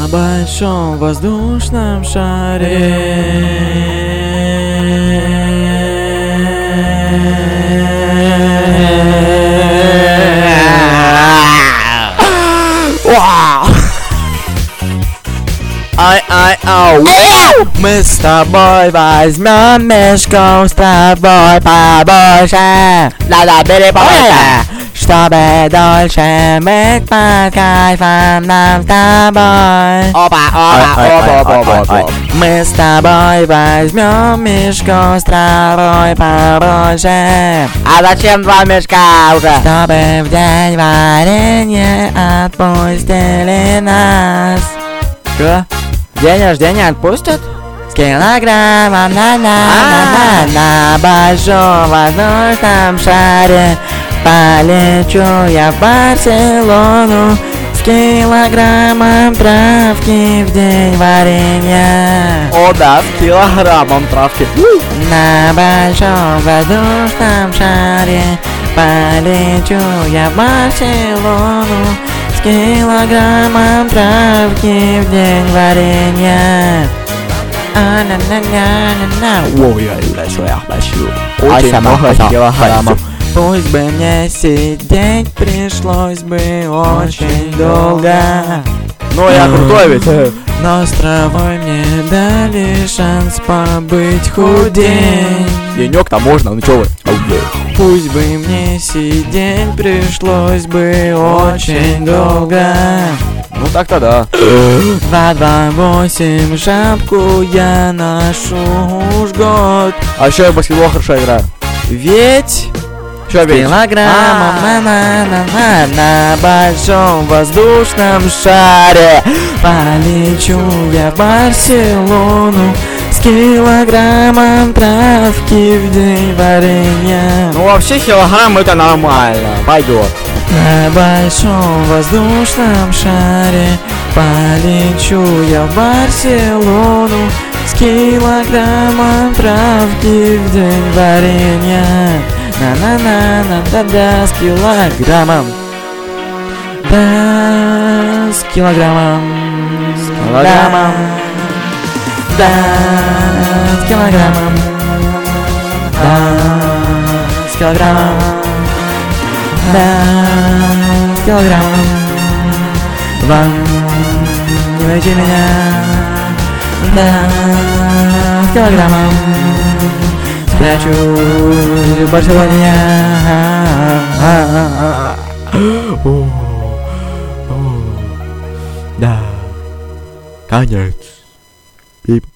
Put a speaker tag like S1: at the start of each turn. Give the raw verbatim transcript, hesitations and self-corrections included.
S1: На большом воздушном шаре Ай-ай-ау! Мы с тобой возьмем мешков, с тобой побольше. Надо бери побольше, чтобы дольше быть под кайфом нам с тобой. Опа, опа, опа, опа, опа. Мы с тобой возьмем мешков с травой побольше. А зачем два мешка уже? Чтобы в день варенье отпустили нас. Что? День рождения отпустят? С килограммом на-на-на-на на большом воздушном шаре полечу я в Барселону с килограммом травки в день варенья. О да, с килограммом травки. На большом воздушном шаре полечу я в Барселону с килограммом травки в день варенья. А-на-на-на-на-на. Воу, я люблю своих больших. Очень много килограммов. Пусть бы мне сидеть пришлось бы очень долго. Ну я крутой ведь. Но с травой мне дали шанс побыть худень. Денек-то можно, ну чё вы? Пусть бы мне сидеть пришлось бы очень долго. Ну так-то да. два два восемь шапку я ношу уж год. А еще я в баскетбол хорошо играю. Ведь что ведь? Килограммом на-на-на-на на большом воздушном шаре полечу я в Барселону с килограммом травки в день варенья. Ну вообще килограмм это нормально, пойдет. На большом воздушном шаре полечу я в Барселону с килограммом травки в день варенья. На-на-на-на-да-да, с килограммом. Да, с килограммом. С килограммом. Да, с килограммом. Да, с килограммом. Да, с килограммом. Вам не найти меня. Да, с килограммом. Спрячу в Барселоне. Да. Конец. Пип.